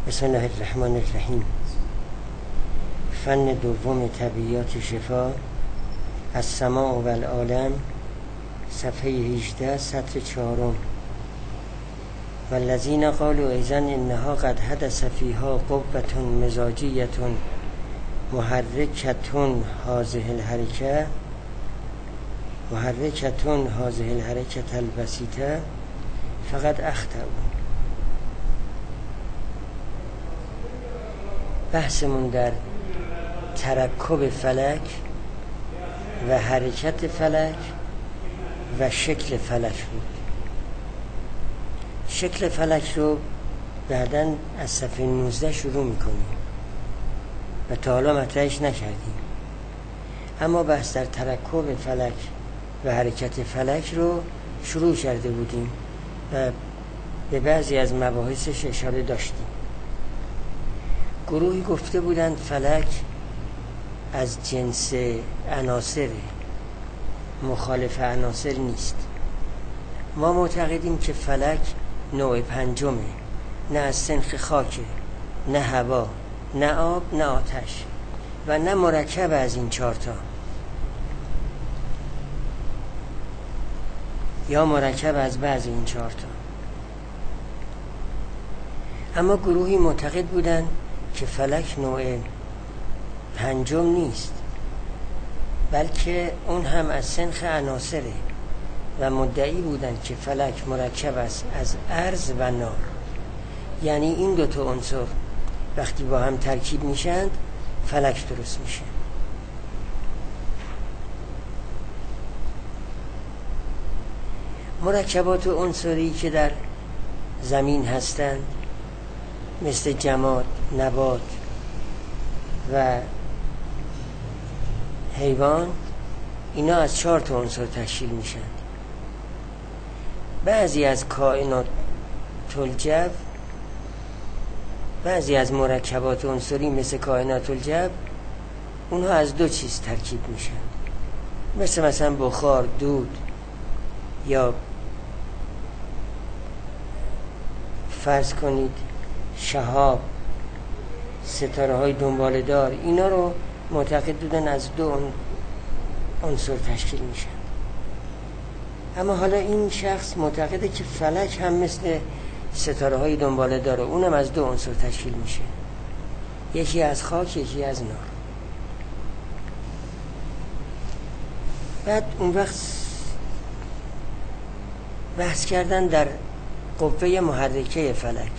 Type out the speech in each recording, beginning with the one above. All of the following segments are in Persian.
بسم الله الرحمن الرحیم. فن دوم طبیعیات شفا، السماع و العالم، صفحه 18 سطر 4. والذین قالوا اذن انها قد حدث فیها قوة مزاجیة محرکة هذه الحرکة البسیطه فقد اخطأوا. بحثمون در ترکب فلک و حرکت فلک و شکل فلک بود. شکل فلک رو بعداً از صفحه 19 شروع میکنیم و تا حالا مطرحش نکردیم، اما بحث در ترکب فلک و حرکت فلک رو شروع کرده بودیم و به بعضی از مباحثش اشاره داشتیم. گروهی گفته بودند فلک از جنس عناصر، مخالف عناصر نیست. ما معتقدیم که فلک نوع پنجمه، نه از سنخ خاکه، نه هوا، نه آب، نه آتش و نه مرکب از این چهارتا، یا مرکب از بعض این چهارتا. اما گروهی معتقد بودند که فلک نوع پنجم نیست، بلکه اون هم از سنخ عناصره و مدعی بودند که فلک مرکب است از ارض و نار. یعنی این دوتا عنصر وقتی با هم ترکیب میشند فلک درست میشه. مرکبات عنصری که در زمین هستند مثل جماد، نبات و حیوان، اینا از 4 تا عنصر تشکیل میشن. بعضی از کائنات الجو، بعضی از مرکبات عنصری مثل کائنات الجو، اونها از 2 چیز ترکیب میشن، مثلا بخار، دود، یا فرض کنید شهاب، ستاره های دنباله دار. اینا رو معتقد بودن از 2 عنصر تشکیل میشن. اما حالا این شخص معتقده که فلک هم مثل ستاره های دنباله داره، اونم از 2 عنصر تشکیل میشه، یکی از خاک، یکی از نار. بعد اون وقت بحث کردن در قوه محرکه فلک.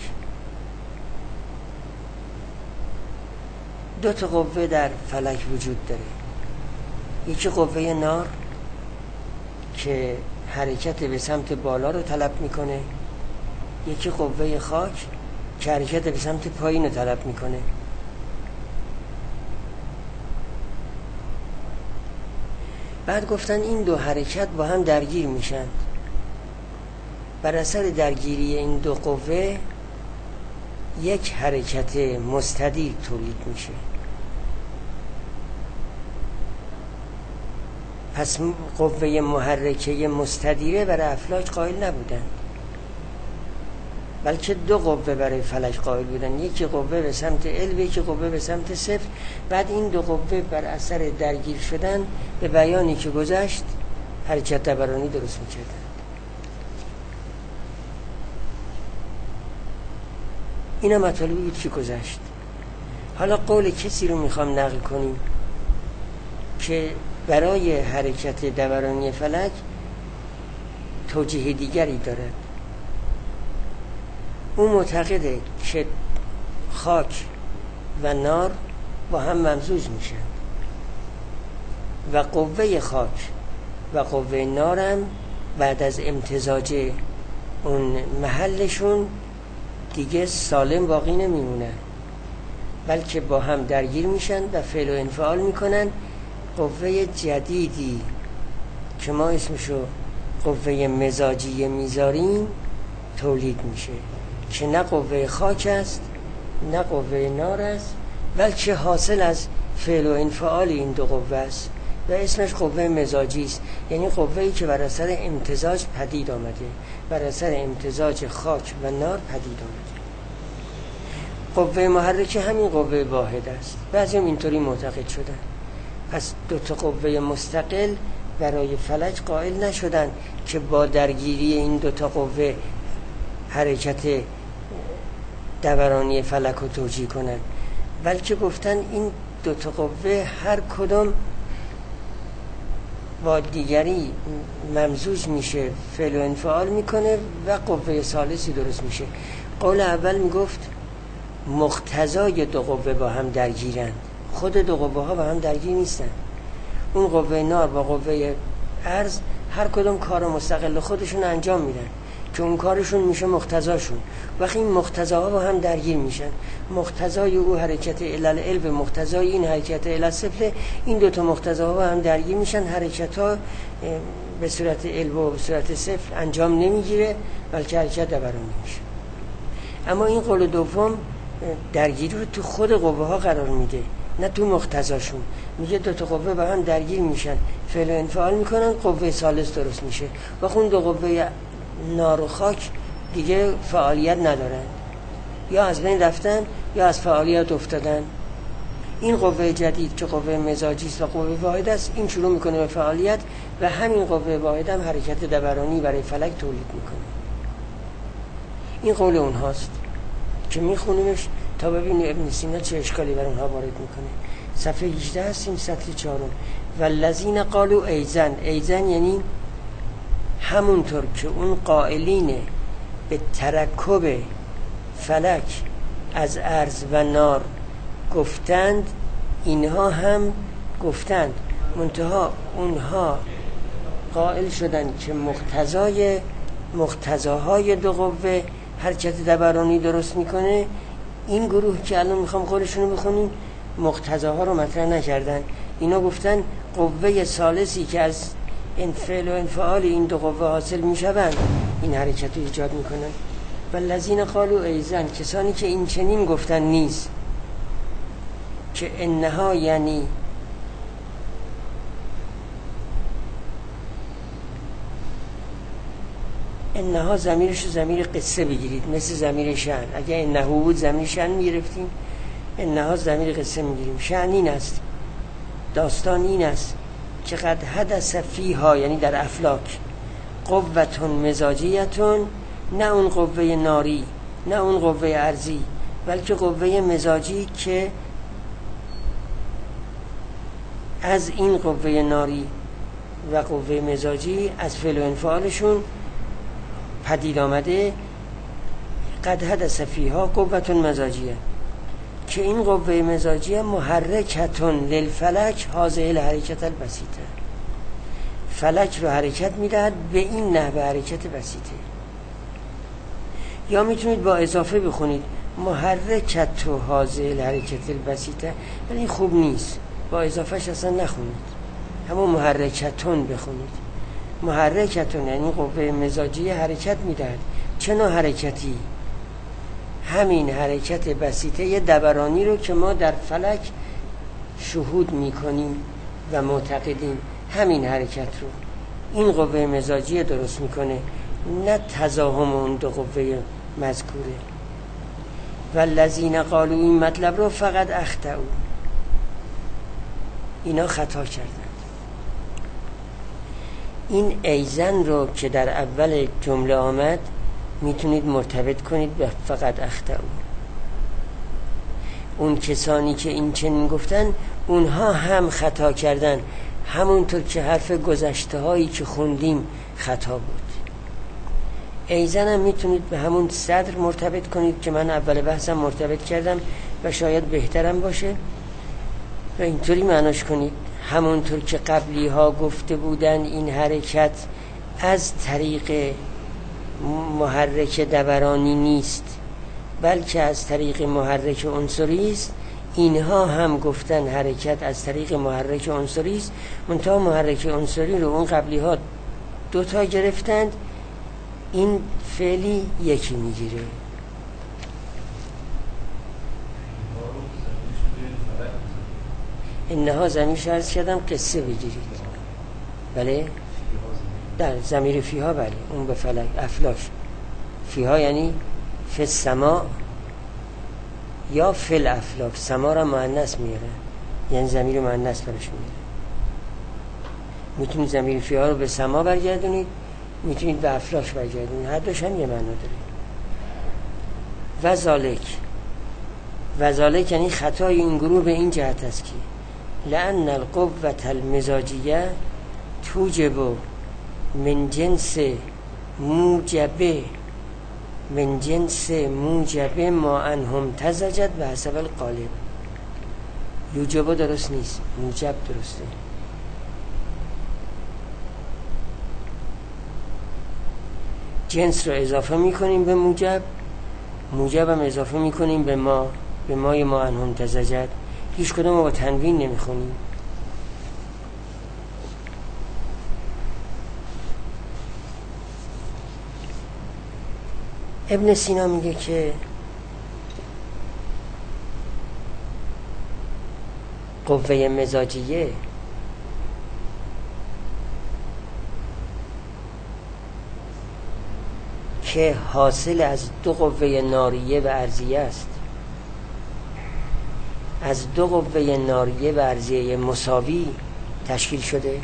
2 تا قوه در فلک وجود داره. یکی قوه نار که حرکت به سمت بالا رو طلب میکنه، یکی قوه خاک که حرکت به سمت پایین رو طلب میکنه. بعد گفتن این 2 حرکت با هم درگیر میشن. بر اثر درگیری این 2 قوه یک حرکت مستدیر تولید میشه. پس قوه محرکه مستدیره برای افلاک قائل نبودن، بلکه 2 قوه برای فلک قائل بودن، یکی قوه به سمت علو، یکی قوه به سمت صفر. بعد این 2 قوه بر اثر درگیر شدن به بیانی که گذشت حرکت دورانی درست میکردن. اینا مطالبی بود که گذشت. حالا قول کسی رو میخوام نقل کنیم که برای حرکت دورانی فلک توجیه دیگری دارد. او معتقده که خاک و نار با هم ممزوج میشن و قوه خاک و قوه نارم بعد از امتزاج اون محلشون دیگه سالم باقی نمیمونن، بلکه با هم درگیر میشن و فعل و انفعال میکنن. قوه جدیدی که ما اسمشو قوه مزاجی میذاریم تولید میشه که نه قوه خاک است نه قوه نار است، بلکه حاصل از فعل و انفعال این 2 قوه است و اسمش قوه مزاجی است. یعنی قوه‌ای که بر اثر امتزاج پدید آمده، بر اثر امتزاج خاک و نار پدید آمده. قوه محرکه همین قوه واحد است. بعضی هم اینطوری معتقد شدن. پس دو تا قوه مستقل برای فلک قائل نشدن که با درگیری این دو تا قوه حرکت دورانی فلک رو توجیه کنن، بلکه گفتن این دو تا قوه هر کدام با دیگری ممزوج میشه، فعل و انفعال میکنه و قوه ثالثی درست میشه. قول اول میگفت مقتضای دو قوه با هم درگیرند، خود دو قوه ها با هم درگیر نیستن. اون قوه نار با قوه ارض هر کدام کار مستقل خودشون انجام میدن که اون کارشون میشه مقتضاشون. وقتی این مقتضاها با هم درگیر میشن، مقتضای او حرکت علل به مقتضای این حرکت علل صفر، این دوتا مقتضاها با هم درگیر میشن، حرکت ها به صورت علل و به صورت صفر انجام نمیگیره بلکه حرکت دورانی میشه. اما این قول دوم درگیری رو تو خود قوه ها قرار میده، نه تو مقتضاشون. میگه دو تا قوه با هم درگیر میشن، فعل و انفعال میکنن، قوه ثالث درست میشه. و خون دو قوه نار و خاک دیگه فعالیت ندارن، یا از بین رفتن یا از فعالیت افتادن. این قوه جدید که قوه مزاجی است و قوه واحد است، این شروع میکنه به فعالیت و همین قوه واحد هم حرکت دورانی برای فلک تولید میکنه. این قول اونهاست که میخونیمش تا ببینیم ابن سینا چه اشکالی بر اونها وارد میکنه. صفحه 18 هستیم، سطر 4. والذین قالوا ایزن. ایزن یعنی همونطور که اون قائلین به ترکب فلک از ارض و نار گفتند، اینها هم گفتند، منتها اونها قائل شدند که مقتضاهای دو قوه حرکت دورانی درست میکنه. این گروه که الان میخوام قولشون رو بخونیم مقتضاها رو مطرح نکردن. اینا گفتن قوه ثالثی که از انفعال و انفعال این دو قوه حاصل میشوند این حرکت رو ایجاد میکنن. والذین قالوا ایزن، کسانی که این چنین گفتن نیست، که انها یعنی انها ضمیرش ضمیر قصه بگیرید، مثل ضمیر شأن. اگه انه بود ضمیر شأن میگرفتیم، انها ضمیر قصه میگیریم. شأن این است، داستان این است که قد حدث فیها، یعنی در افلاک، قوتون مزاجیتون، نه اون قوه ناری نه اون قوه ارضی، بلکه قوه مزاجی که از این قوه ناری و قوه مزاجی از فعل و انفعالشون پدید آمده. قد حدث فیها قوتون مزاجیه، که این قوه مزاجیه محرکتون للفلک هذه الحرکت البسیطه، فلک رو حرکت میدهد به این نحوه حرکت بسیطه. یا میتونید با اضافه بخونید محرکت هذه الحرکت البسیطه، ولی این خوب نیست، با اضافهش اصلا نخونید، همون محرکتون بخونید. محرکتون یعنی قوه مزاجی حرکت میدهد. چه نوع حرکتی؟ همین حرکت بسیطه دورانی رو که ما در فلک شهود میکنیم و معتقدیم، همین حرکت رو این قوه مزاجی درست میکنه، نه تزاحم اون دو قوه مذکوره. والذین قالوا، این مطلب رو فقط اخطئوا، اینا خطا کردند. این ایزن رو که در اول جمله آمد میتونید مرتبط کنید به فقط اخطئوا. اون کسانی که این چنین گفتن اونها هم خطا کردن، همونطور که حرف گذشته هایی که خوندیم خطا بود. ایزن هم میتونید به همون صدر مرتبط کنید که من اول بحثم مرتبط کردم و شاید بهترم باشه، و اینطوری معناش کنید همونطور که قبلی ها گفته بودن این حرکت از طریق محرک دورانی نیست بلکه از طریق محرک عنصری است. اینها هم گفتن حرکت از طریق محرک عنصری است، منتها محرک عنصری رو اون قبلی ها دوتا گرفتند، این فعلی یکی میگیره. انها ضمیرش عرض کردم قصه بگیرید، بله در ضمیر فیها، بله اون به فلک افلاک. فیها یعنی فی السماء، یا فل افلاک، سما را مؤنث میاره، یعنی ضمیر مؤنث برش میاره. میتونید ضمیر فی ها رو به سما برگردونید، میتونید به افلاک برگردونید، هر دوش هم یه معنا داره. و ذالک یعنی خطای این گروه به این جهت است که لأن القوة المزاجیه توجب من جنس موجبه ما انهم تزجد به حسب القالب. یوجب درست نیست، موجب درسته. جنس رو اضافه میکنیم به موجب، موجب هم اضافه میکنیم به مای ما انهم تزجد. هیچ کدوم رو با تنوین نمیخونیم. ابن سینا میگه که قوه مزاجیه که حاصل از دو قوه ناریه و عرضیه است، از دو قوه ناریه و عرضیه مساوی تشکیل شده،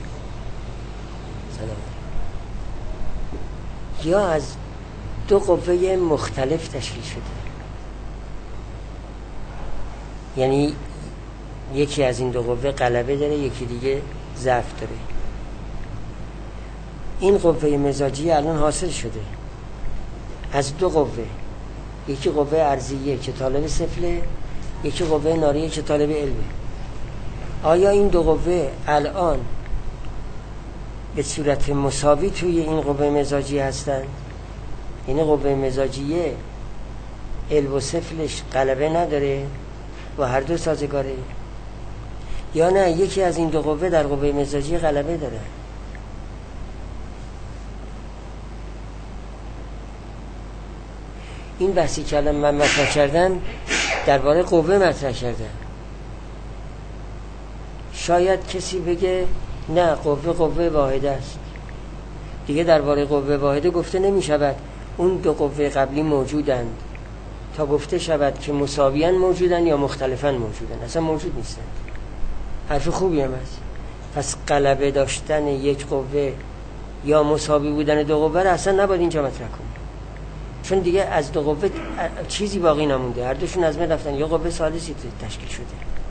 یا از دو قوه مختلف تشکیل شده. یعنی یکی از این دو قوه غلبه داره، یکی دیگه ضعف داره. این قوه مزاجی الان حاصل شده از دو قوه، یکی قوه عرضیه که طالب سفله، یکی قوه ناریه که طالب علمه. آیا این دو قوه الان به صورت مساوی توی این قوه مزاجی هستن؟ یعنی قوه مزاجیه علم و سفلش غلبه نداره و هر دو سازگاره، یا نه یکی از این دو قوه در قوه مزاجی غلبه داره؟ این بحثی که الان من مطرح کردم درباره قوه مطرح کردم. شاید کسی بگه نه قوه واحده است، دیگه درباره قوه واحده گفته نمی شود، اون دو قوه قبلی موجودند تا گفته شود که مساویاً موجودند یا مختلفاً موجودند. اصلا موجود نیستند. حرف خوبی هم هست. پس غلبه داشتن یک قوه یا مساوی بودن دو قوه را اصلا نباید اینجا مطرح کنیم، چون دیگه از دو قوه چیزی باقی نمونده، هر دوشون از من رفتن، یا قوه ثالثی تشکیل شده.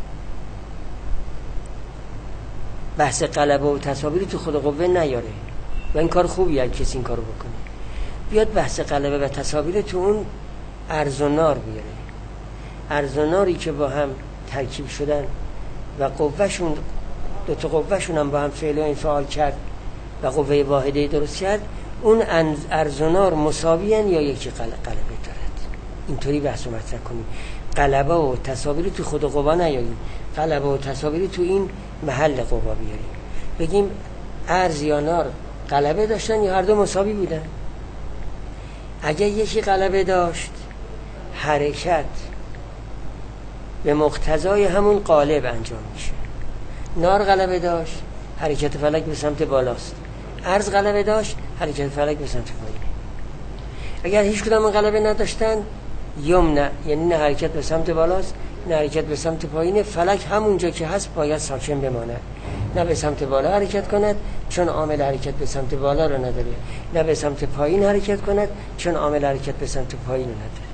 بحث غلبه و تساوی تو خود قوه نیاره و این کار خوبیه اگه کسی این کارو بکنه. بیاد بحث غلبه و تساوی تو اون ارز و نار بیاره. ارز و ناری که با هم ترکیب شدن و قوهشون دو تا قوهشون هم با هم فعل و انفعال کرد و قوه واحده درست کرد، اون ارز و نار مساویان یا یکی غلبه دارد. اینطوری بحث رو مطرح کنیم. غلبه و تساوی تو خود قوا نیاریم، غلبه و تساوی تو این محل قوا بیاریم. بگیم ارز یا نار غلبه داشتن یا هر دو مساوی بودن. اگه یکی غلبه داشت، حرکت به مقتضای همون قالب انجام میشه. نار غلبه داشت، حرکت فلک به سمت بالاست. ارز غلبه داشت، حرکت فلک به سمت پایین. اگر هیچ کدام غلبه نداشتن، یمنع یعنی نه حرکت به سمت بالاست نه حرکت به سمت پایین، فلک همونجا که هست باید ساکن بماند، نه به سمت بالا حرکت کند چون عامل حرکت به سمت بالا رو نداره، نه به سمت پایین حرکت کند چون عامل حرکت به سمت پایین رو نداره.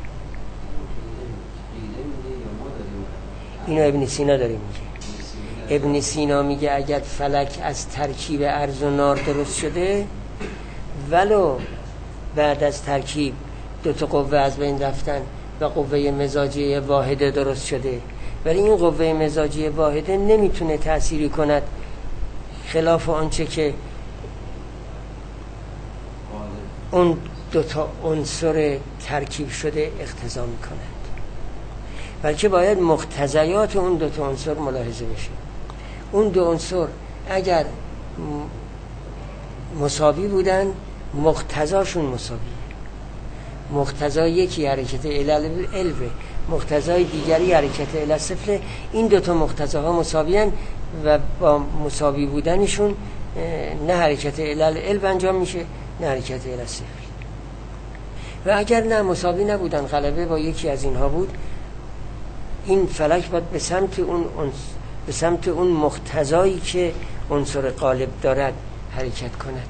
اینو ابن سینا داره میگه. ابن سینا میگه اگر فلک از ترکیب ارز و نار درست شده، ولو بعد از ترکیب دو تا قوه از بین رفتن و قوه مزاجی واحده درست شده، ولی این قوه مزاجی واحده نمیتونه تأثیری کند خلاف آنچه که اون دو تا عنصر ترکیب شده اقتضا میکند، بلکه باید مقتضیات اون دو تا عنصر ملاحظه بشه. اون دو عنصر اگر مساوی بودن، مقتضاشون مساویه. مقتضای یکی حرکت علوه، مقتضای دیگری حرکت الاسفله. این دوتا مقتضاها مساویان و با مساوی بودنشون نه حرکت علو انجام میشه نه حرکت الاسفل. و اگر نه مساوی نبودن، غلبه با یکی از اینها بود، این فلک باید به سمت اون مقتضایی که عنصر غالب دارد حرکت کند.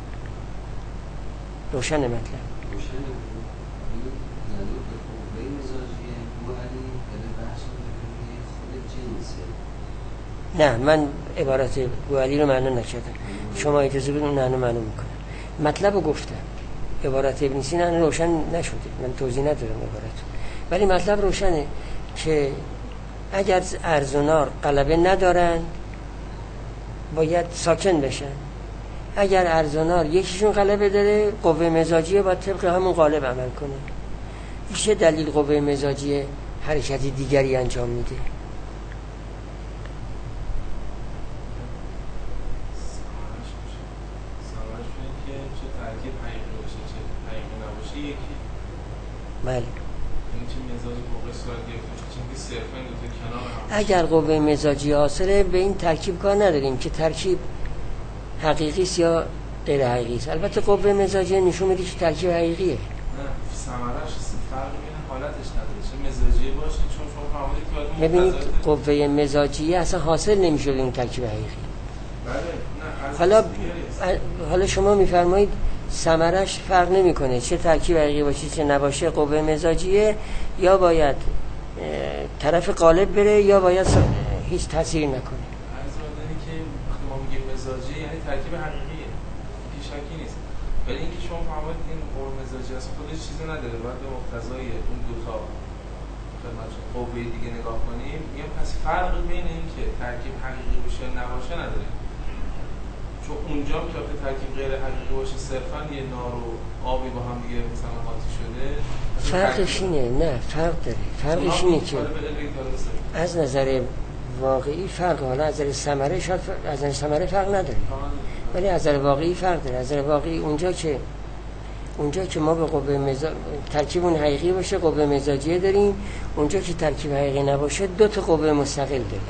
روشن مطلب؟ نه، من عبارت گوهری رو معنی نکردم. شما اجازه بدون اون معنی میکنم. مطلب رو گفتم. عبارت ابن سینا روشن نشده، من توضیح ندارم عبارت، ولی مطلب روشنه که اگر ارز و نار غلبه ندارن باید ساکن بشن. اگر ارز و نار یکیشون غلبه داره، قوه مزاجیه باید طبق همون غالب عمل کنه. این چه دلیل قوه مزاجیه حرکتی دیگری انجام میده؟ بله. اگر قوه مزاجی حاصله به این ترکیب کار نداریم که ترکیب حقیقی است یا غیر حقیقی است. البته قوه مزاجی نشون میده که ترکیب حقیقیه. نه، ثمرش فرق بین حالتش نداره، چه مزاجی باشه، چون شما فهمیدید که ببینید قوه مزاجی اصلا حاصل نمیشه اون ترکیب حقیقی. بله. نه، حالا شما میفرمایید ثمرش فرق نمیکنه چه ترکیب حقیقی باشه چه نباشه، قوه مزاجیه یا باید طرف غالب بره یا باید هیچ تاثیر نکنه. عرض دادنی که وقتی ما میگیم مزاجی یعنی ترکیب حقیقیه، هیچ شکی نیست، ولی اینکه شما فهمید این قوه مزاجی اصلا خودش چیزی نداره، باید به مقتضای اون دو تا خدمت قوه دیگه نگاه کنیم. یا پس فرق بین این که ترکیب حقیقی باشه نباشه نداره، چون اونجا که ترکیب غیر حقیقی باشه صرفا یه نار و آبی با هم دیگه مثلا قاطی شده، فرقش اینه. نه، فرق داره. فرقش اینه که از نظر واقعی فرق، حالا از نظر ثمره شاید از نظر ثمره فرق نداره، ولی از نظر واقعی فرق داره. از نظر واقعی اونجا که ما به قوه ترکیب اون حقیقی باشه قوه مزاجیه داریم، اونجا که ترکیب حقیقی نباشه دو تا قوه مستقل داریم.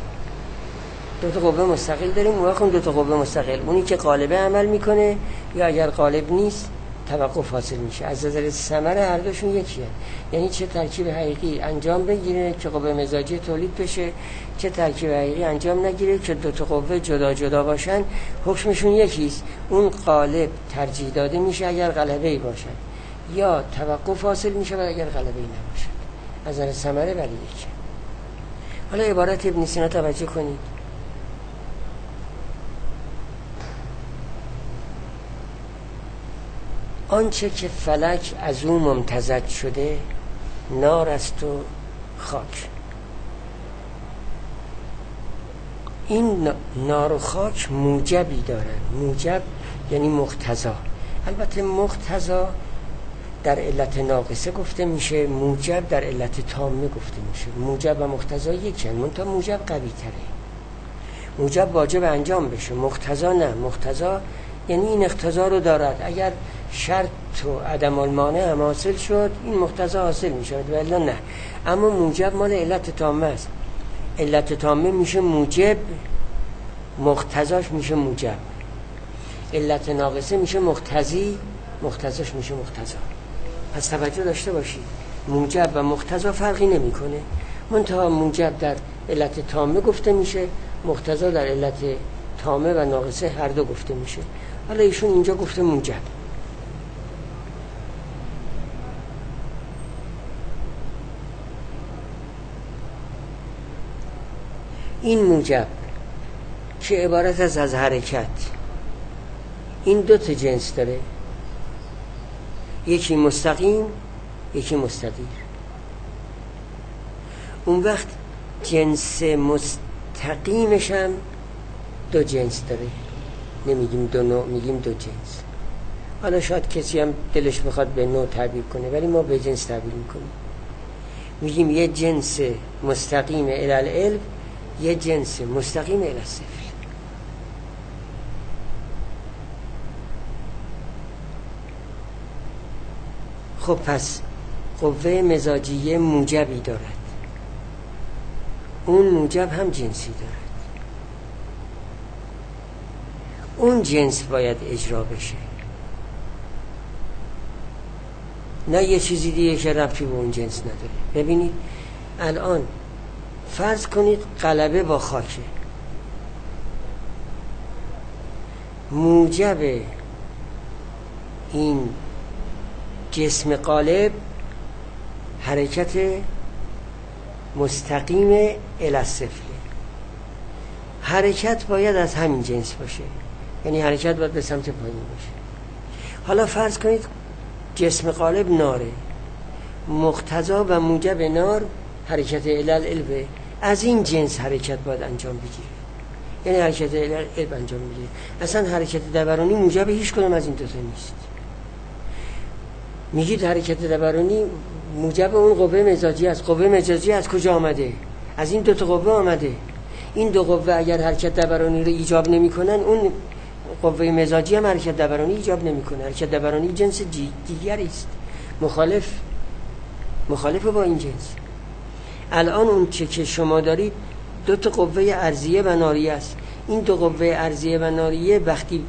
اون وقت دو تا قوه مستقل، اونی که غالبه عمل میکنه یا اگر غالب نیست توقف حاصل میشه. از نظر ثمره هر دوشون یکیه، یعنی چه ترکیب حقیقی انجام بگیره که قوه مزاجی تولید بشه، چه ترکیب حقیقی انجام نگیره که دو تا قوه جدا جدا باشن، حکمشون یکیست. اون غالب ترجیح داده میشه اگر غلبه‌ای باشن، یا توقف حاصل میشه اگر غلبه‌ای نباشه. از نظر ثمره ولی یکیه. حالا عبارت ابن سینا توجه کنید. آنچه که فلک از او ممتزج شده نار است و خاک. این نار و خاک موجبی دارن. موجب یعنی مقتضا. البته مقتضا در علت ناقصه گفته میشه، موجب در علت تامه گفته میشه. موجب و مقتضا یکی هستند، منتها موجب قوی تره. موجب واجب انجام بشه، مقتضا نه. مقتضا یعنی این اقتضا رو دارد، اگر شرط و عدم المانع هم حاصل شد این مقتضا حاصل می شود ولی نه. اما موجب مال علت تامه است. علت تامه میشه موجب، مقتضاش میشه موجب. علت ناقصه میشه مقتضی، مقتضاش میشه مقتضا. پس توجه داشته باشید موجب و مقتضا فرقی نمیکنه، منتها موجب در علت تامه گفته میشه، مقتضا در علت تامه و ناقصه هر دو گفته میشه. حالا ایشون اینجا گفته موجب. این موجب که عبارت از حرکت، این دو تا جنس داره، یکی مستقیم یکی مستدیر. اون وقت جنس مستقیمش هم دو جنس داره، نمیگیم دو نوع، میگیم دو جنس. حالا شاید کسی هم دلش بخواد به نوع تعبیر کنه ولی ما به جنس تعبیر میکنیم. میگیم یه جنس مستقیم الی العلم، یه جنس مستقیم الی الصفر. خب پس قوه مزاجیه موجبی دارد، اون موجب هم جنسی دارد، اون جنس باید اجرا بشه، نه یه چیزی دیگه که ربطی به اون جنس نداره. ببینید الان فرض کنید غلبه با خاکه، موجب این جسم قالب حرکت مستقیم الی الصفر. حرکت باید از همین جنس باشه، یعنی حرکت باید به سمت پایین باشه. حالا فرض کنید جسم قالب ناره، مقتضا و موجب نار حرکت الی الالب، از این جنس حرکت باید انجام بگیره، یعنی حرکت الی الالب انجام بگیره. اصلا حرکت دورانی موجب هیچ کدوم از این دو تا نیست. میگید حرکت دورانی موجب اون قوه مزاجی است. قوه مزاجی از کجا آمده؟ از این دو تا قوه آمده. این دو قوه اگر حرکت دورانی رو ایجاب نمی‌کنن، اون قوه مزاجی هم حرکت دورانی ایجاب نمی‌کنه. حرکت دورانی جنس دیگری است، مخالف با این جنس. الان اون چه که شما دارید دو تا قوه ارضیه و ناریه است. این دو قوه ارضیه و ناریه وقتی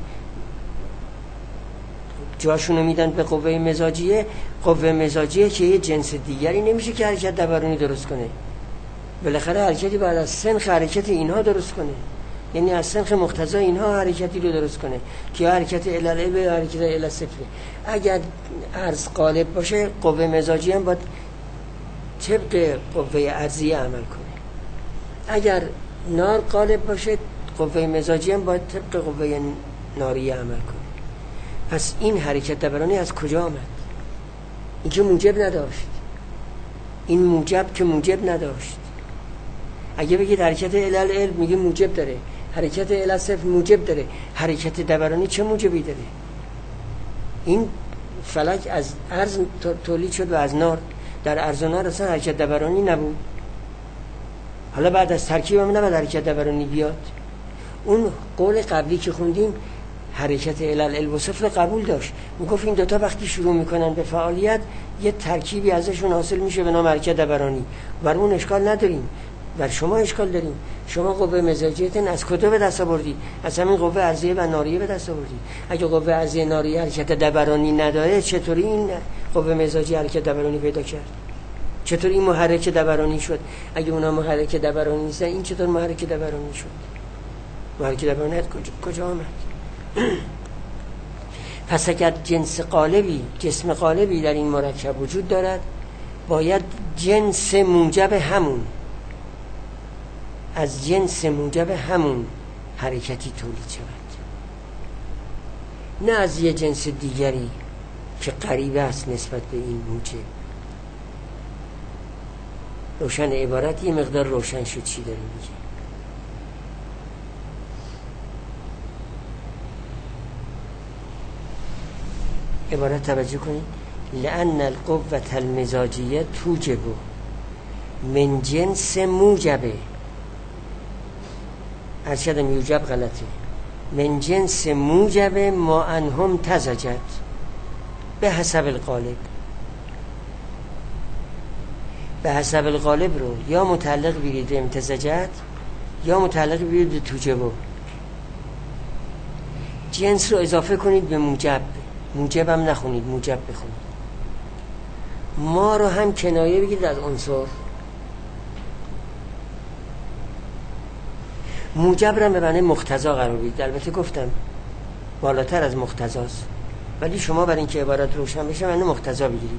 جاشونو میدن به قوه مزاجیه، قوه مزاجیه که یه جنس دیگری نمیشه که حرکت دورانی درست کنه. بالاخره حرکتی باید از سنخ حرکت اینها درست کنه، یعنی از سنخ مقتضا اینها حرکتی رو درست کنه که حرکت الی الالب و حرکت الی الصفر. اگر ارز قالب باشه، قوه مزاجی هم باید طبق قوه ارضیه عمل کنه. اگر نار قالب باشه، قوه مزاجی هم باید طبق قوه ناریه عمل کنه. پس این حرکت دورانی از کجا آمد؟ این که موجب نداشت. این موجب که موجب نداشت. اگه بگید حرکت الی الالب میگه موجب داره، حرکت الی الصفر موجب داره، حرکت دورانی چه موجبی داره؟ این فلک از ارز تولید شد و از نار. در ارز و نار اصلا حرکت دورانی نبود. حالا بعد از ترکیب هم نباید حرکت دورانی بیاد. اون قول قبلی که خوندیم حرکت الی الالب و صفر قبول داشت. میگفت این دوتا وقتی شروع میکنن به فعالیت یه ترکیبی ازشون حاصل میشه به نام حرکت دورانی. بر اون اشکال نداریم، بر شما اشکال داریم. شما قوه مزاجیتون از کجا به دست آوردی؟ از همین قوه ارضیه و ناریه به دست آوردی. اگه قوه ارضیه ناریه حرکت دورانی نداره، چطوری این قوه مزاجی حرکت دورانی پیدا کرد؟ چطور این محرک دورانی شد؟ اگه اونا محرک دورانی نیستن، این چطور محرک دورانی شد؟ محرک دورانی کجا آمد؟ پس اگر جسم قالبی در این مرکب وجود دارد، باید جنس موجب همون، از جنس موجب همون حرکتی تولید شود، نه از یه جنس دیگری که قریب است نسبت به این موجب. روشن عبارت یه مقدار روشن شد چی داره میگه. عبارت توجه کنید. لأن القوة المزاجیه توجب من جنس موجبه، ارشدم یوجب غلطه، من جنس موجب ما انهم تزجت به حسب القالب. به حسب القالب رو یا متعلق بگیرید به امتزاجت یا متعلق بگیرید به توجبه. جنس رو اضافه کنید به موجب، موجب هم نخونید، موجب بخونید. ما رو هم کنایه بگیرید از عنصر. موجب رو به معنی مقتضا قرار بدید. البته گفتم بالاتر از مقتضاست، ولی شما برای اینکه عبارت روشن بشه معنی مقتضا بگیرید.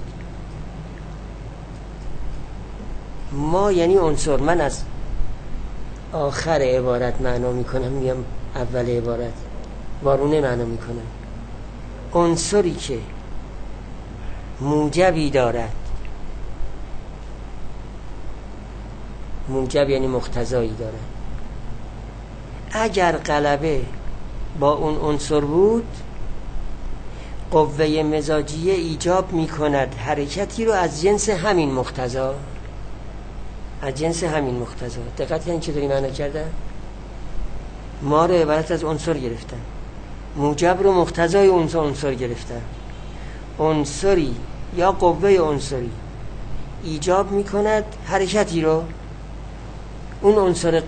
ما یعنی عنصر. من از آخر عبارت معنا میکنم، میگم اول عبارت وارونه معنا میکنم. عنصری که موجبی دارد، موجب یعنی مقتضایی دارد، اگر غلبه با اون عنصر بود، قوه مزاجیه ایجاب میکند حرکتی رو از جنس همین مقتضا، از جنس همین مقتضا. دقت کنید چطوری معنی کردن؟ ما رو عبارت از عنصر گرفتن، موجب رو مقتضای عنصر گرفتن. عنصری یا قوه عنصری ایجاب میکند حرکتی رو، اون عنصر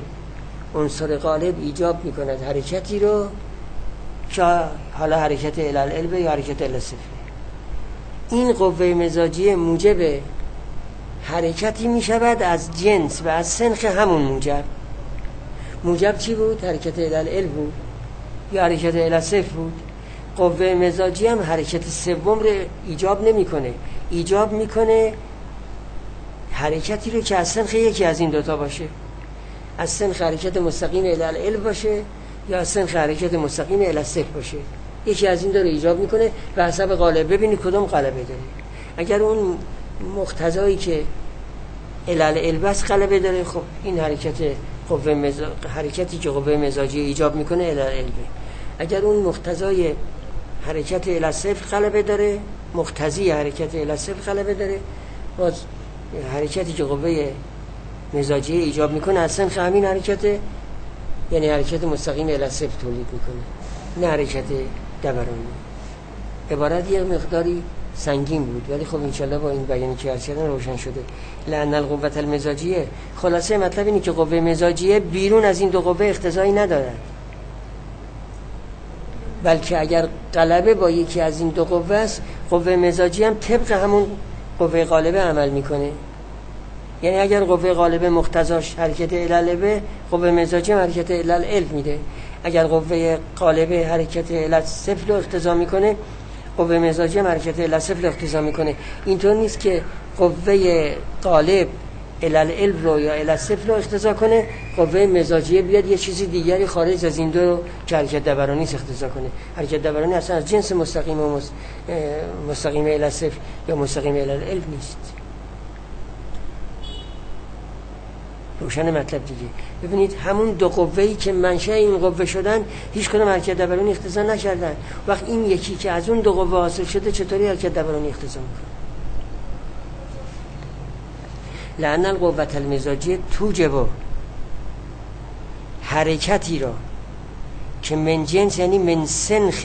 قالب ایجاب میکند حرکتی رو که حالا حرکت الی الالب یا حرکت الی الصفر. این قوه مزاجی موجب حرکتی می شود از جنس و از سنخ همون موجب. موجب چی بود؟ حرکت الالعل بود یا حرکت الالصفر بود؟ قوه مزاجی هم حرکت سوم رو ایجاب نمیکنه، ایجاب میکنه حرکتی رو که از سنخ یکی از این دوتا باشه، از سنخ حرکت مستقیم الالعل باشه یا از سنخ حرکت مستقیم الالصفر باشه. یکی از این دو رو ایجاب میکنه و حسب قالب ببینید کدوم غلبه داره. اگر اون مقتضایی که الالعل بس غلبه داره، خب این حرکتی که قوه مزاجی ایجاب میکنه الالعل. اگر اون مقتضای حرکت الالصفر غلبه داره، مقتضی حرکت الالصفر غلبه داره، باز حرکتی که قوه مزاجی ایجاب میکنه از سنخ همین حرکته، یعنی حرکت مستقیم الالصفر تولید میکنه، نه حرکت دورانی. عبارت یه مقداری سنگین بود ولی خب انشالله با این بیانی که عرض کردم روشن شده. لأن القوة المزاجیه، خلاصه مطلب اینه که قوه مزاجیه بیرون از این دو قوه اقتضایی ندارد، بلکه اگر غلبه با یکی از این دو قوه است، قوه مزاجی هم طبق همون قوه غالبه عمل میکنه. یعنی اگر قوه غالبه مقتضاش حرکت الالعل، قوه مزاجی هم حرکت الالعل میده. اگر قوه غالبه حرکت الالصفر رو اقتضا میکنه، قوه مزاجی هم حرکت الالصفر رو اقتضا میکنه. اینطور نیست که قوه غالب الالعل رو یا الالصفر رو اقتضا کنه، قوه مزاجیه بیاد یه چیزی دیگری خارج از این دو رو که حرکت دورانی اقتضا کنه. حرکت دورانی اصلا از جنس مستقیم و مستقیم الالصفر یا مستقیم الالعل نیست. روشن مطلب دیگه. ببینید همون دو قوه‌ای که منشأ این قوه شدن هیچ کدوم حرکت دورانی اقتضا نکردن. وقت این یکی که از اون دو قوه حاصل شده چطوری حرکت دورانی اقتضا میکنه؟ لأن القوة المزاجیه توجب حرکتی را که من جنس یعنی من سنخ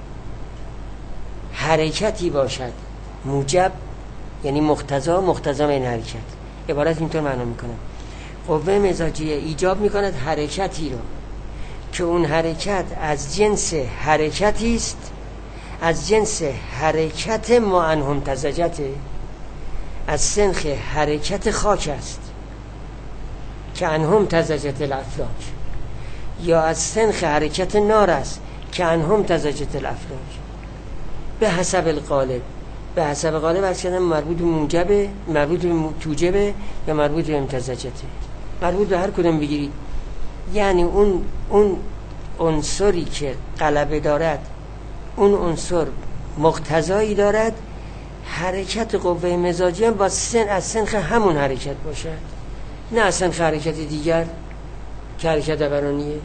حرکتی باشد موجب، یعنی مقتضا این حرکت. عبارت اینطور معنا میکنم: قوه مزاجیه ایجاب میکند حرکتی را که اون حرکت از جنس حرکتی است، از جنس حرکت ما عنه امتزجته، از سنخ حرکت خاک است که عنه امتزجت الافلاک، یا از سنخ حرکت نار است که عنه امتزجت الافلاک. به حسب القالب، به حسب قالب از کردن مربوط به موجبه، مربوط به توجبه یا مربوط به امتزاجته. مربوط به هر کدوم بگیرید، یعنی اون عنصری که غلبه دارد، اون عنصر مقتضایی دارد حرکت قوه مزاجی هم با از سنخ همون حرکت باشد، نه از سنخ حرکت دیگر که حرکت دورانیه.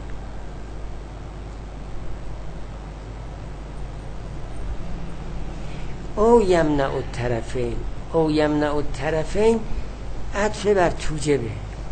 او یمنع الطرفین، او یمنع الطرفین عطف بر توجبه.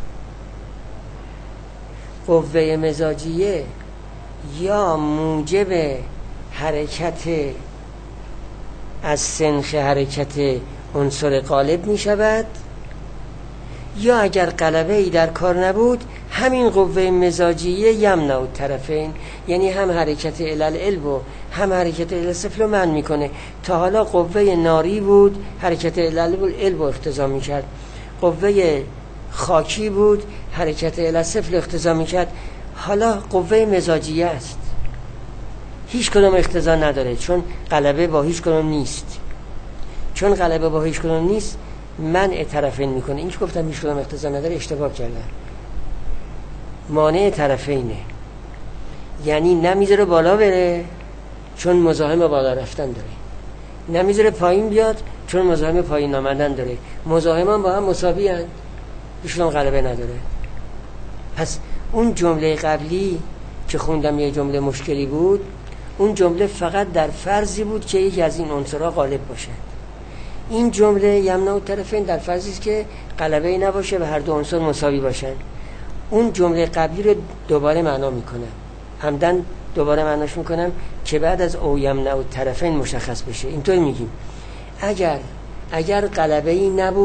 قوه مزاجیه یا موجب حرکت از سنخ حرکت عنصر غالب می شود، یا اگر غلبه ای در کار نبود همین قوه مزاجیه یمنع الطرفین، یعنی هم حرکت الالعل و هم حرکت الالصفر رو منع میکنه. تا حالا قوه ناری بود حرکت الالعل رو اقتضا میکرد، قوه خاکی بود حرکت الالصفر رو اقتضا میکرد، حالا قوه مزاجیه است، هیچ کدوم اقتضا نداره چون غلبه با هیچ کدوم نیست. چون غلبه با هیچ کدوم نیست منع طرفین میکنه. این که گفتم هیچ کدوم اقتضا نداره اشتباه کردن. مانع طرفینه، یعنی نمیذاره بالا بره چون مزاحم بالا رفتن داره، نمیذاره پایین بیاد چون مزاحم پایین آمدن داره. مزاحمان با هم مساوی هستند، هیچ کدوم غلبه نداره. پس اون جمله قبلی که خوندم یه جمله مشکلی بود، اون جمله فقط در فرضی بود که یکی از این عنصرها غالب باشه. این جمله یمنع الطرفین در فرضی است که غلبه‌ای نباشه و هر دو عنصر مساوی باشن. اون جمله قبلی رو دوباره معنا میکنم، عمدن دوباره معناش میکنم که بعد از او یمنع الطرفین مشخص بشه. اینطور میگیم اگر غلبه‌ای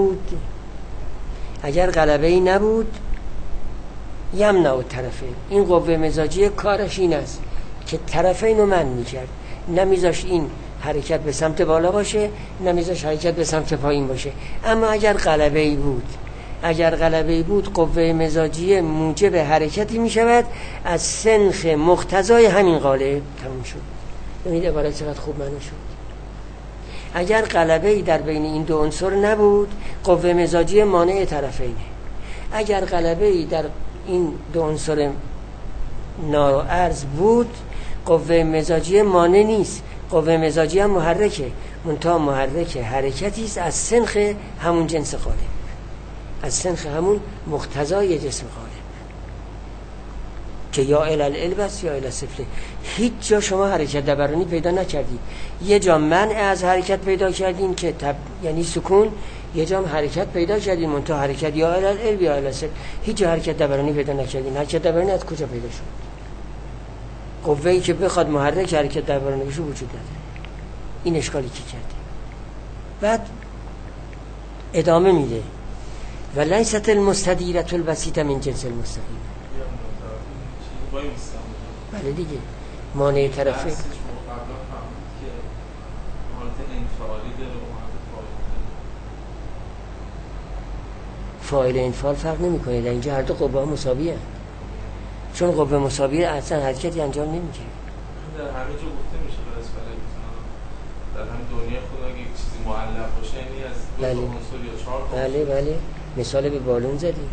نبود یمنع الطرفین، این قوه مزاجی کارش این است که طرفین رو منع میکرد، نمیذاش این حرکت به سمت بالا باشه، نمیذاش حرکت به سمت پایین باشه. اما اگر غلبه‌ای بود قوه مزاجیه موجب حرکتی می شود از سنخ مقتضای همین قالب تموم شد. ببینید عبارت چقدر خوب معنی شد. اگر غلبه‌ای در بین این دو عنصر نبود قوه مزاجیه مانع طرفینه. اگر غلبه‌ای در این دو عنصر نار و عرض بود قوه مزاجیه مانع نیست. قوه مزاجیه هم محرکه، منتها محرک حرکتی است از سنخ همون جنس قالب، از سنخ همون مقتضای جسم قالب که یا الالعلب است یا الاسفله. هیچ جا شما حرکت دورانی پیدا نکردید. یه جا منع از حرکت پیدا کردین که یعنی سکون، یه جا حرکت پیدا کردین منتها حرکت یا الالعلب یا الاسفله. هیچ جا حرکت دورانی پیدا نکردین. حرکت دورانی از کجا پیدا شد؟ قوه‌ای که بخواد محرک حرکت دورانی بشه وجود نداره. این اشکالی که کرده. بعد ادامه میده و لیست المستدیرة البسیطة من جنس المستقیم. بله دیگه مانع طرفه فاعل انفعال فرق نمیکنه. در اینجا هر دو قوه مساویه، چون قوه مساویه اصلا حرکتی انجام نمیشه. در همه جا گفته میشه در همین دنیا خدا اگه چیزی معلق باشه یعنی از دو عنصر یا 4 بله مثال به بالون زدیم.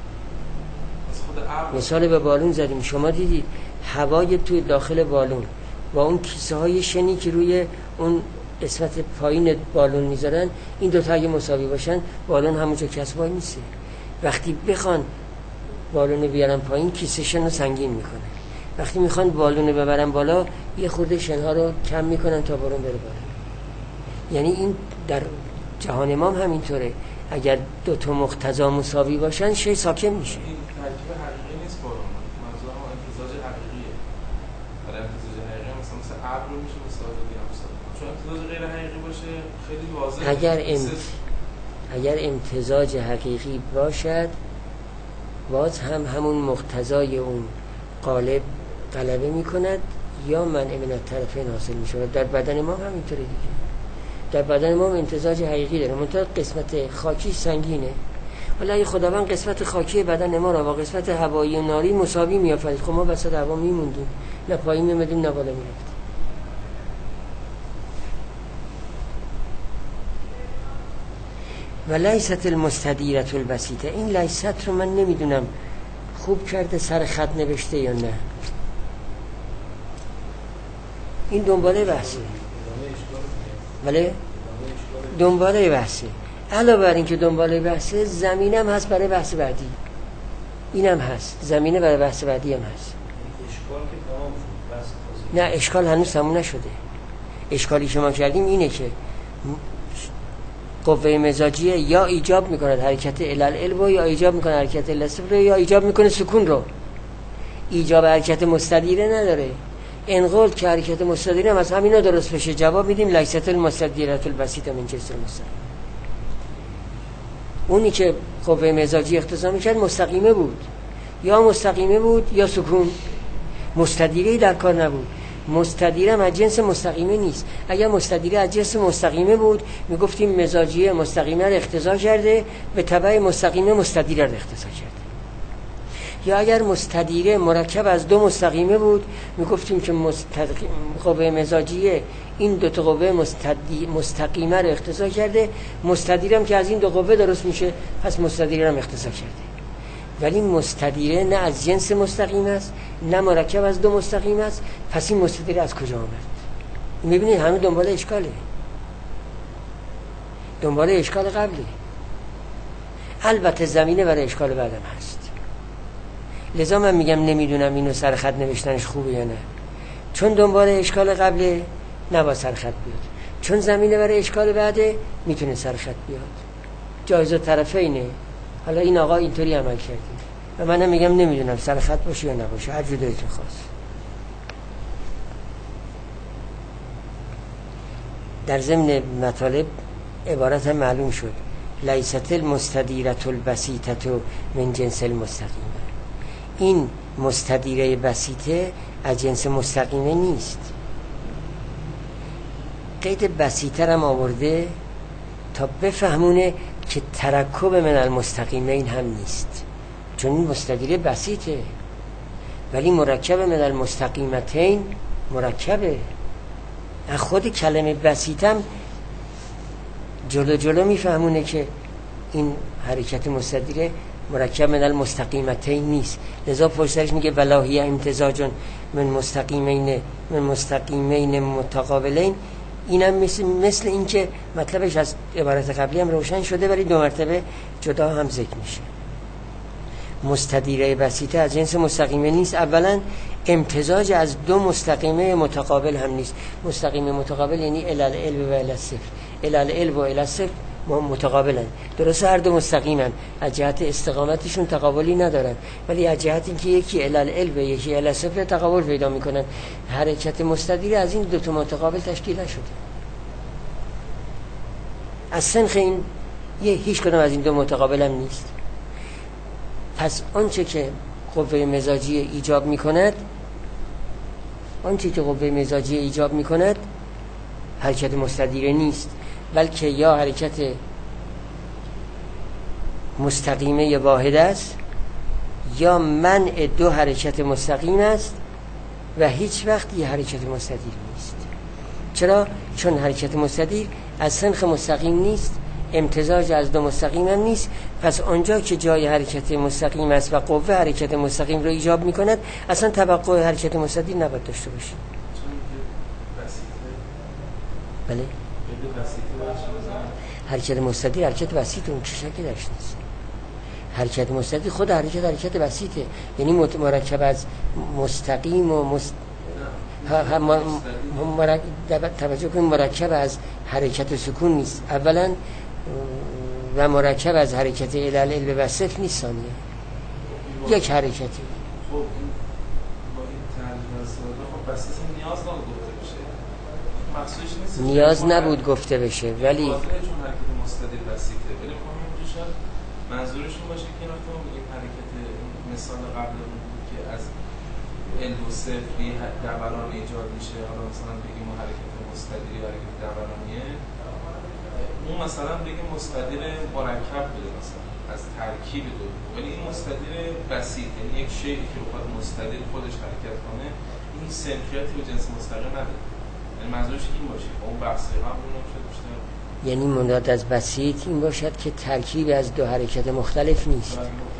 مثال به بالون زدیم. شما دیدید هوای توی داخل بالون با اون کیسه های شنی که روی اون قسمت پایین بالون میذارن، این دوتا اگه مساوی باشن بالون همونجا کسبای نیسته. وقتی بخوان بالون بیارن پایین کیسه شن رو سنگین میکنن، وقتی میخوان بالون ببرن بالا یه خورده شنها رو کم میکنن تا بالون بره بالا. یعنی این در جهان ما هم همینطوره. اگر دو تا مقتضا مساوی باشن شی ساکن میشه. این ترکیب حقیقی نیست بالون، منظور هم امتزاج حقیقیه. برای امتزاج حقیقی مثلا ابر میشه مساوی دیگه، چون امتزاج غیر حقیقی باشه خیلی واضحه. اگر امتزاج حقیقی باشد باز هم همون مقتضای اون قالب غلبه میکند یا منع من الطرفین حاصل میشه. در بدن ما همینطوره دیگه. در بدن ما امتزاج حقیقی داره، منتها قسمت خاکی سنگینه. حالا اگه خداوند قسمت خاکی بدن ما را با قسمت هوایی و ناری مساوی می‌آفرید، خب ما وسط هوا میموندیم، نه پایین می‌آمدیم نه بالا می‌رفتیم. و لیست المستدیرة البسیطة، این لیست رو من نمیدونم خوب کرده سر خط نوشته یا نه. این دنباله بحثه. ولی دنباله بحثه. علاوه بر این که دنباله بحثه، زمینم هست برای بحث بعدی. اینم هست، زمینه برای بحث بعدی هم هست. نه اشکال هنوز تموم نشده. اشکالی که ما کردیم اینه که قوه مزاجیه یا ایجاب میکند حرکت الالعلب یا ایجاب میکنه حرکت الاسفل یا ایجاب میکنه سکون رو. ایجاب حرکت مستدیره نداره. انقل که حرکت مستدیره هم از همینا درست بشه. جواب میدیم لیست المستدیرة البسیطة من جنس المستقیم. اونی که قوه مزاجی اقتضا میکرد مستقیمه بود، یا مستقیمه بود یا سکون، مستدیره در کار نبود. مستدیره هم از جنس مستقیمه نیست. اگر مستدیره از جنس مستقیمه بود میگفتیم مزاجیه مستقیمه رو اقتضا کرده، به تبع مستقیمه مستدیره رو اقتضا کرده. یا اگر مستدیره مرکب از دو مستقیمه بود میگفتیم که قوه مزاجیه این دو تا قوه مستقیمه رو اقتضا کرده، مستدیره هم که از این دو قوه درست میشه پس مستدیره هم اقتضا کرده. ولی مستدیره نه از جنس مستقیم است نه مرکب از دو مستقیم است، پس این مستدیره از کجا آمد؟ میبینید همه دنبال اشکاله، دنبال اشکال قبلی. البته زمینه برای اشکال بعدم هست. لذا من میگم نمیدونم اینو سر خط نوشتنش خوبه یا نه. چون دنبال اشکال قبله نباید سر خط بیاد، چون زمینه برای اشکال بعده میتونه سر خط بیاد. جایزه طرفینه. حالا این آقا اینطوری عمل کردی و منم میگم نمیدونم سر خط باشه یا نباشه، هر جور دلتون خواست. در ضمن مطالب عبارت هم معلوم شد لیست المستدیرة البسیطة من جنس المستقیم. این مستدیره بسیطه از جنس مستقیمه نیست. قید بسیط‌تر هم آورده تا بفهمونه که ترکب من المستقیمین هم نیست، چون این مستدیره بسیطه، ولی مرکب من المستقیمتین مرکبه. از خود کلمه بسیطم جلو میفهمونه که این حرکت مستدیره مرکب من المستقیمتین نیست. لذا پشترش میگه ولاهی امتزاج من مستقیمین متقابلین. اینم مثل این که مطلبش از عبارت قبلی هم روشن شده، ولی دو مرتبه جدا هم ذکر میشه. مستدیره بسیطه از جنس مستقیمه نیست. اولا امتزاج از دو مستقیمه متقابل هم نیست. مستقیمه متقابل یعنی الالعلو و الالصفر. الالعلو و الالصفر متقابلن، درسته هر دو مستقیمن، از جهت استقامتشون تقابلی ندارن، ولی از جهت اینکه یکی الالعلو و یکی الالصفر تقابل پیدا میکنن. حرکت مستدیره از این دو تا متقابل تشکیل نشده. از سنخ این هیچ کدام از این دو متقابل هم نیست. پس آنچه که قوه مزاجی ایجاب میکند حرکت مستدیره نیست، بلکه یا حرکت مستقیمه واحد است یا منع دو حرکت مستقیم است و هیچ وقت یه حرکت مستدیر نیست. چرا؟ چون حرکت مستدیر از سنخ مستقیم نیست، امتزاج از دو مستقیم هم نیست. پس آنجا که جای حرکت مستقیم است و قوه حرکت مستقیم رو ایجاب میکند، اصلا توقع حرکت مستدیر نباید داشته باشه. بله؟ حرکت مستدیر حرکت بسیط اون چه شکلی داشت نیست. حرکت مستدیر خود حرکت بسیطه، یعنی مرکب از مستقیم و توجه کنیم مرکب از حرکت سکون نیست اولا، و مرکب از حرکت الالعلو و صفر نیست ثانیه. یک حرکتی. خب این با این تعریف بس نیاز نبود گفته بشه، مقصودش نیست نیاز نبود گفته بشه، ولی چون حرکت مستدیر بسیطه، ولی میخوام شاید منظورشون باشه که وقتی ما میگیم حرکت مثال قبلمون بود که از علو و صفر دوران ایجاد میشه، حالا مثلا بگیم ما حرکت مستدیری و حرکت دورانیه، اون مثلا بگیم مستدیر مرکب بوده مثلا از ترکیب دو، ولی این مستدیر بسیط، یعنی یک شیئی که بخواد مستدیر خودش حرکت کنه این سنخیتی و جنس مستقیم نداره. یعنی منظورش این باشه اون بحثی قبل اون شد بیشتر، یعنی مراد از بسیط این باشد که ترکیب از دو حرکت مختلف نیست.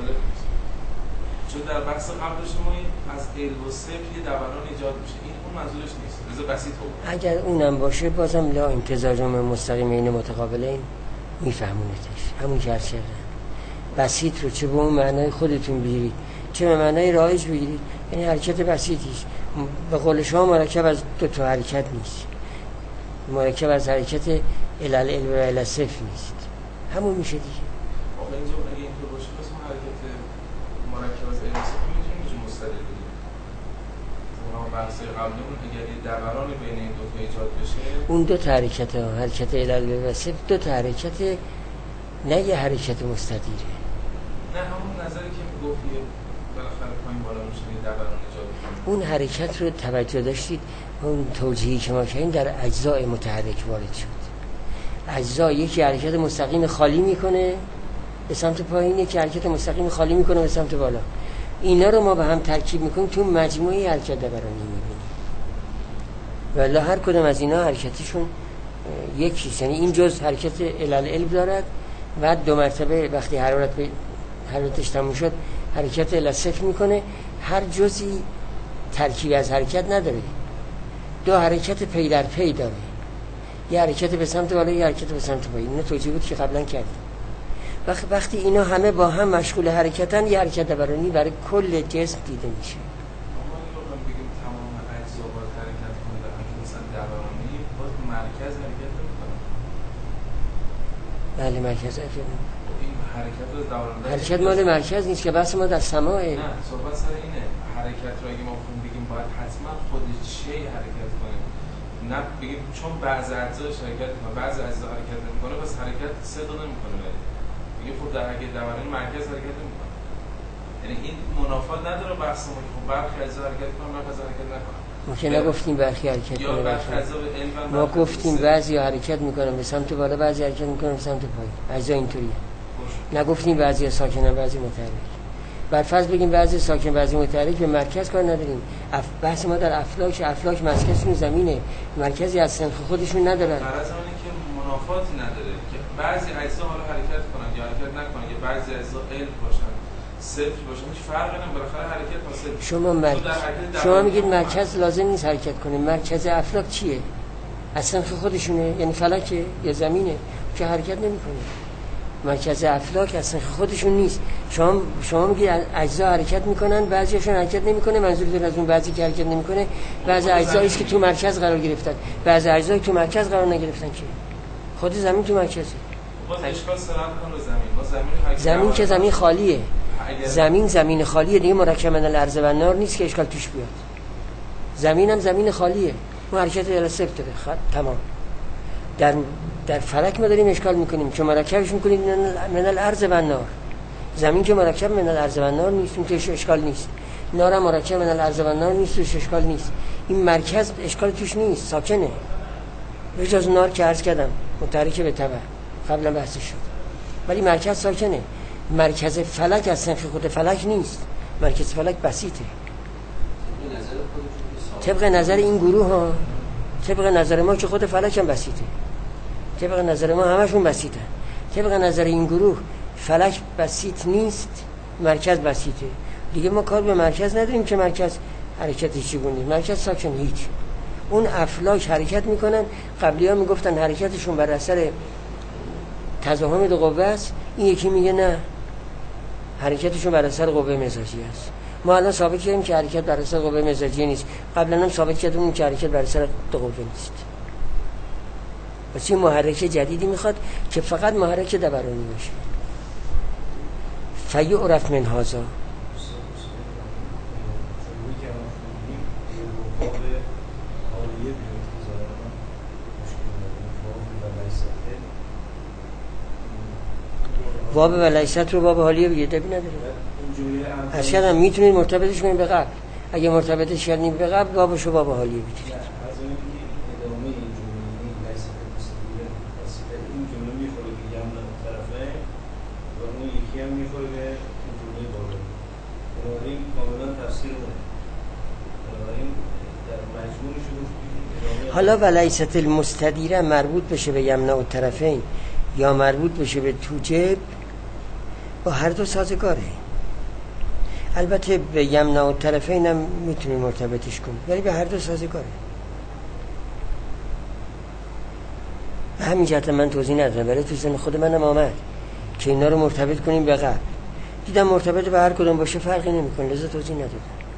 چون در بحث قبلش ما از علو و صفر یه دوران ایجاد میشه، این اون منظورش نیست. لذا بسیط بود. اگر اونم باشه بازم لا امتزاج مستقیمین متقابلین میفهمونتش، همون که عرض کردم. بسیط رو چه به اون معنای خودتون بگیرید چه به معنای رایج بگیرید، یعنی حرکت بسیطیش به قول شما مرکب از دو تا حرکت نیست، مرکب از حرکت الالعلو و الالصفر نیست، همون میشه دیگه. آقا اینجا اگه اینطور باشه پس ما حرکت مرکب از علو و صفر میتونیم مستدیر بگیریم. اون بحث قبلمون اگر یه دورانی بین این دو تا ایجاد بشه، اون دو تا حرکت ها، حرکت الالعلو و صفر دو تا حرکت، نه یه حرکت مستدیره. نه همون نظری که میگفتی بالاخره پایین بالا میشه دوران ایجاد میشه. اون حرکت رو توجه داشتید، اون توجیهی که ما کردیم در اجزای متحرک وارد شد. اجزا یکی حرکت مستقیم خالی میکنه به سمت پایین، یکی حرکت مستقیم خالی میکنه به سمت بالا. اینا رو ما به هم ترکیب میکنیم تو مجموعی حرکت دورانی میبینیم. والله هر کدوم از اینا حرکتشون یکیست، یعنی این جز حرکت الالعلو دارد و دو مرتبه وقتی حرارتش تموم شد حرکت الالصفر میکنه. هر جزئی ترکیب از حرکت نداره، دو حرکت پی در پی داره، یه حرکت به سمت بالا یه حرکت به سمت پایین. اینو توجیه بود که قبلا کردیم. وقتی اینا همه با هم مشغول حرکتن یه حرکت دورانی برای کل جسم دیده میشه. اما اگه بگیم تمام اجزا باید حرکت کنه در حالت مثلا دورانی، باز مرکز حرکت نمی‌کنه. بله مرکز حرکت نمی‌کنه. این حرکت رو دورانی حرکت مال مرکز نیست که بحث ما در سماعه. نه صحبت سر اینه، حرکت رو اگه ما بگیم باید حتما خود چی حرکت کنه، نه بگیم چون بعضی اجزاش حرکت می‌کنه بعضی اجزا حرکت نمی‌کنه بس حرکت صدا نمی‌کنه، میگه خب در حرکت دورانی مرکز حرکت نمی‌کنه. یعنی این منافات نداره بحث ما که خب برخی اجزا حرکت کنن برخی اجزا حرکت نکنن. ما که نگفتیم برخی حرکت کنه ما گفتیم بعضی حرکت میکنن به سمت بالا، بعضی حرکت میکنن به سمت پایین. اجزا اینطوریه. نگفتیم بعضی ساکنن بعضی متحرک. بر فرض بگیم بعضی ساکن بعضی متحرک، به مرکز کار نداریم. بحث ما در افلاک مرکزشون زمینه، مرکزی از سنخ خودشون ندارن. غرض اونه که منافاتی نداره که بعضی اجزا حالا حرکت کنن یا حرکت نکنن، یا بعضی اجزا علم باشن صفر باشن، هیچ فرقی نمیکنه، بالاخره حرکت حاصل. شما میگید مرکز لازم نیست حرکت کنه. مرکز افلاک چیه؟ از سنخ خودشونه، یعنی فلکه یا زمینه که حرکت نمیکنه. مرکز افلاک از سنخ خودشون نیست. شما میگید اجزا حرکت میکنن، بعضیشون حرکت نمیکنه. منظورتون از اون بعضی که حرکت نمیکنه بعضی اجزایی است که تو مرکز قرار گرفتن، بعضی اجزا تو مرکز قرار نگرفتن. که خود زمین تو مرکزه. باز اشکال سلام کن رو زمین. زمین که زمین خالیه. زمین خالیه دیگه، مرکب من الارض و النار نیست که اشکال توش بیاد. زمین هم زمین خالیه، ما حرکت الی صفر داره. تمام. در فلک ما داریم اشکال میکنیم که مرکبش میکنیم من الارض و النار. زمین که مرکب من الارض و النار نیست، اون توش اشکال نیست. نار هم مرکب من الارض و النار نیست، توش اشکال نیست. این مرکز اشکال توش نیست، ساکنه. به جز نار که عرض کردم متحرک به تبع قبلا بحث شد، ولی مرکز ساکنه. مرکز فلک از سنخ خود فلک نیست، مرکز فلک بسیطه. طبق نظر این گروه ها، طبق نظر ما که خود فلک هم بسیطه، طبق نظر ما همشون بسیطه. طبق نظر این گروه فلک بسیط نیست، مرکز بسیطه. دیگه ما کار به مرکز نداریم که مرکز حرکتش چگونه، مرکز ساکن هیچ. اون افلاک حرکت میکنن. قبلی ها میگفتن حرکتشون بر اثر تزاحم دو قوه است، این یکی میگه نه، حرکتشون بر اثر قوه مزاجی است. ما الان ثابت کردیم که حرکت بر اثر قوه مزاجی نیست. قبلا هم ثابت کردیم که حرکت بر اثر دو قوه نیست. پس این محرک جدیدی میخواد که فقط محرک دورانی باشه. فیعرف من هذا. باب ولیست رو باب حالیه بگید، دبی نداره. اصلا هم میتونید مرتبطش کنید به قبل. اگه مرتبطش کردیم به قبل، بابشو باب حالیه بگید. حالا ولیست المستدیره مربوط بشه به یمنع الطرفین یا مربوط بشه به توجب، با هر دو سازگاره. البته به یمنع الطرفین هم میتونی مرتبطش کنی، ولی به هر دو سازگاره. به همین جهت من توضیح ندادم، ولی تو ذهن خود منم آمد که اینا رو مرتبط کنیم به قبل. دیدم مرتبط به هر کدوم باشه فرقی نمیکنه، لذا توضیح ندادم.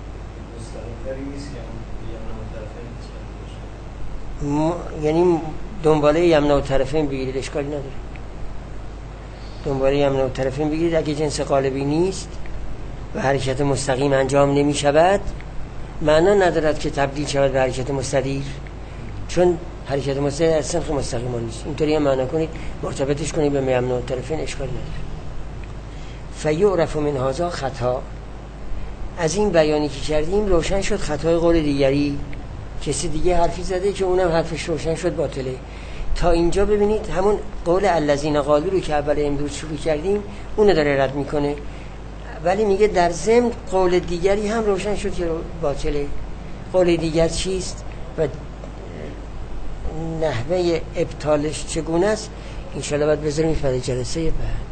یعنی دنباله یمنع الطرفین بگیرید، اشکالی نداره. دنباله یمنع الطرفین بگیرید. اگه جنس قالبی نیست و حرکت مستقیم انجام نمی شود، معنا ندارد که تبدیل شود به حرکت مستدیر، چون حرکت مستدیر از سنخ مستقیم نیست. اینطوری هم معنا کنید، مرتبطش کنید به یمنع الطرفین، اشکالی نداره. فیعرف من هذا خطا. از این بیانی که کردیم روشن شد خطای قول دیگری. کسی دیگه حرفی زده که اونم حرفش روشن شد باطله. تا اینجا ببینید همون قول الذین قالوا رو که اول امروز شروع کردیم اونو داره رد میکنه، ولی میگه در ضمن قول دیگری هم روشن شد که باطله. قول دیگر چیست و نحوه ابطالش چگونه است؟ انشاءالله باید بذاریم برای جلسه بعد.